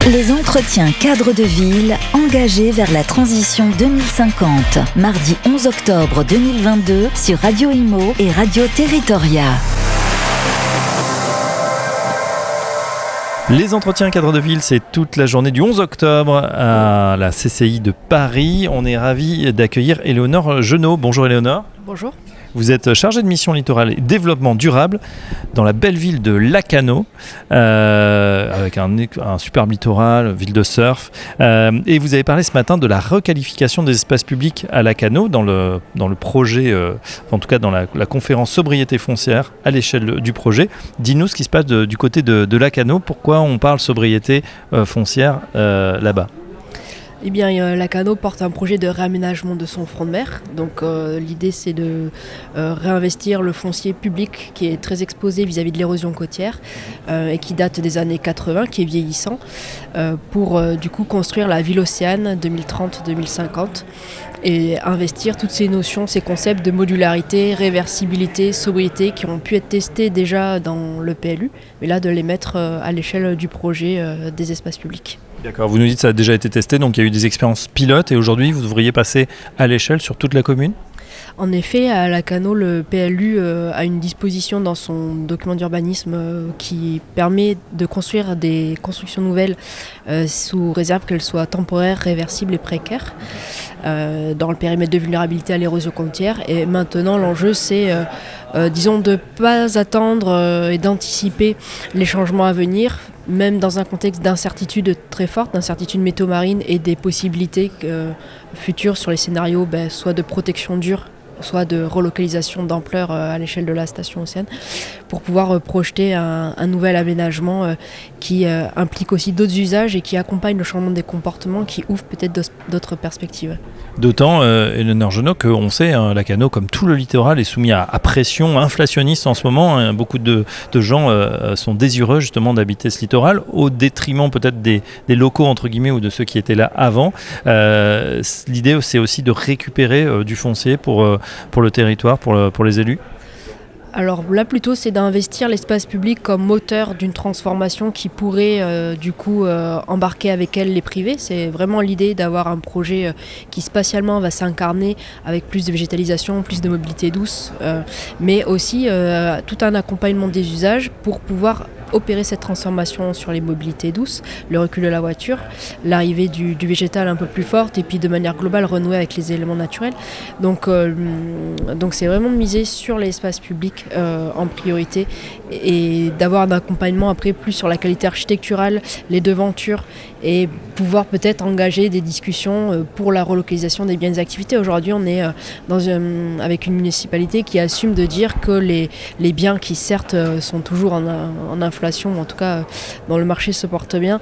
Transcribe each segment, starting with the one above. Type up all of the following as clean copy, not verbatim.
Les entretiens cadres de ville engagés vers la transition 2050. Mardi 11 octobre 2022 sur Radio Imo et Radio Territoria. Les entretiens cadres de ville, c'est toute la journée du 11 octobre à la CCI de Paris. On est ravis d'accueillir Éléonore Genot. Bonjour Éléonore. Bonjour. Vous êtes chargée de mission littorale et développement durable dans la belle ville de Lacanau, avec un superbe littoral, ville de surf. Et vous avez parlé ce matin de la requalification des espaces publics à Lacanau dans le projet, en tout cas dans la conférence sobriété foncière à l'échelle du projet. Dis-nous ce qui se passe du côté de Lacanau. Pourquoi on parle sobriété foncière là-bas ? Eh bien, Lacanau porte un projet de réaménagement de son front de mer. Donc l'idée, c'est de réinvestir le foncier public qui est très exposé vis-à-vis de l'érosion côtière et qui date des années 80, qui est vieillissant, pour du coup construire la ville océane 2030-2050 et investir toutes ces notions, ces concepts de modularité, réversibilité, sobriété qui ont pu être testés déjà dans le PLU, mais là de les mettre à l'échelle du projet des espaces publics. D'accord, vous nous dites que ça a déjà été testé, donc il y a eu des expériences pilotes et aujourd'hui vous devriez passer à l'échelle sur toute la commune ? En effet, à Lacanau, le PLU a une disposition dans son document d'urbanisme qui permet de construire des constructions nouvelles sous réserve qu'elles soient temporaires, réversibles et précaires dans le périmètre de vulnérabilité à l'érosion côtière. Et maintenant, l'enjeu, c'est disons de ne pas attendre et d'anticiper les changements à venir, même dans un contexte d'incertitude très forte, d'incertitude météo-marine et des possibilités futures sur les scénarios, soit de protection dure, soit de relocalisation d'ampleur à l'échelle de la station océane, pour pouvoir projeter un nouvel aménagement qui implique aussi d'autres usages et qui accompagne le changement des comportements, qui ouvre peut-être d'autres perspectives. D'autant, Éléonore Genot, qu'on sait, Lacanau, comme tout le littoral, est soumis à pression inflationniste en ce moment. Beaucoup de gens sont désireux justement d'habiter ce littoral, au détriment peut-être des locaux, entre guillemets, ou de ceux qui étaient là avant. L'idée, c'est aussi de récupérer du foncier pour le territoire, pour les élus. Alors là plutôt c'est d'investir l'espace public comme moteur d'une transformation qui pourrait embarquer avec elle les privés. C'est vraiment l'idée d'avoir un projet qui spatialement va s'incarner avec plus de végétalisation, plus de mobilité douce, mais aussi tout un accompagnement des usages pour pouvoir opérer cette transformation sur les mobilités douces, le recul de la voiture, l'arrivée du végétal un peu plus forte et puis de manière globale renouer avec les éléments naturels. Donc c'est vraiment miser sur l'espace public en priorité et d'avoir un accompagnement après plus sur la qualité architecturale, les devantures et pouvoir peut-être engager des discussions pour la relocalisation des biens et des activités. Aujourd'hui on est avec une municipalité qui assume de dire que les biens qui certes sont toujours en inflation, en tout cas dans le marché se portent bien,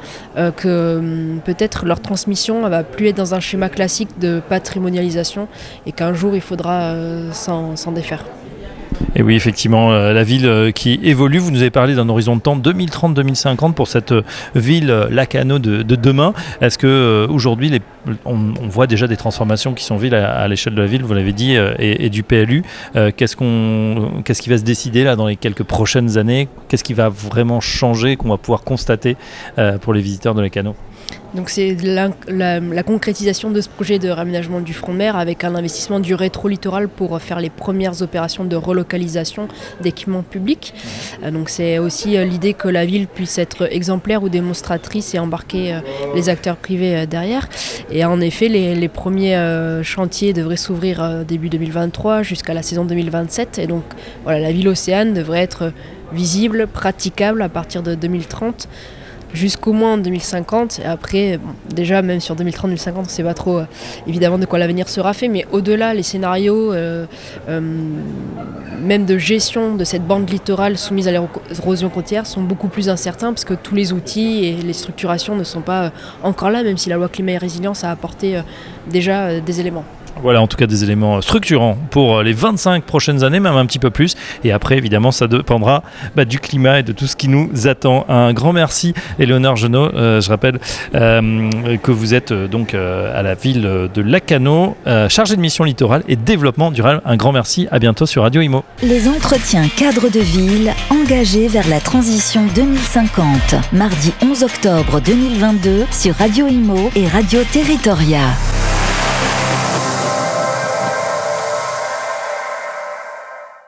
que peut-être leur transmission ne va plus être dans un schéma classique de patrimonialisation et qu'un jour il faudra s'en défaire. Et oui, effectivement, la ville qui évolue, vous nous avez parlé d'un horizon de temps 2030-2050 pour cette ville Lacanau de demain. Est-ce qu'aujourd'hui, on voit déjà des transformations qui sont villes à l'échelle de la ville, vous l'avez dit, et du PLU. Qu'est-ce qui va se décider là dans les quelques prochaines années ? Qu'est-ce qui va vraiment changer, qu'on va pouvoir constater pour les visiteurs de Lacanau ? Donc c'est la concrétisation de ce projet de réaménagement du front de mer avec un investissement du rétro-littoral pour faire les premières opérations de relocalisation d'équipements publics. Donc c'est aussi l'idée que la ville puisse être exemplaire ou démonstratrice et embarquer les acteurs privés derrière. Et en effet, les premiers chantiers devraient s'ouvrir début 2023 jusqu'à la saison 2027. Et donc voilà, la ville océane devrait être visible, praticable à partir de 2030. Jusqu'au moins en 2050 et après déjà même sur 2030-2050 on ne sait pas trop évidemment de quoi l'avenir sera fait, mais au-delà les scénarios même de gestion de cette bande littorale soumise à l'érosion côtière sont beaucoup plus incertains parce que tous les outils et les structurations ne sont pas encore là, même si la loi climat et résilience a apporté déjà des éléments. Voilà, en tout cas des éléments structurants pour les 25 prochaines années, même un petit peu plus. Et après, évidemment, ça dépendra du climat et de tout ce qui nous attend. Un grand merci, Éléonore Genot. Je rappelle que vous êtes donc à la ville de Lacanau, chargée de mission littorale et développement durable. Un grand merci. À bientôt sur Radio Imo. Les entretiens cadres de ville engagés vers la transition 2050. Mardi 11 octobre 2022 sur Radio Imo et Radio Territoria.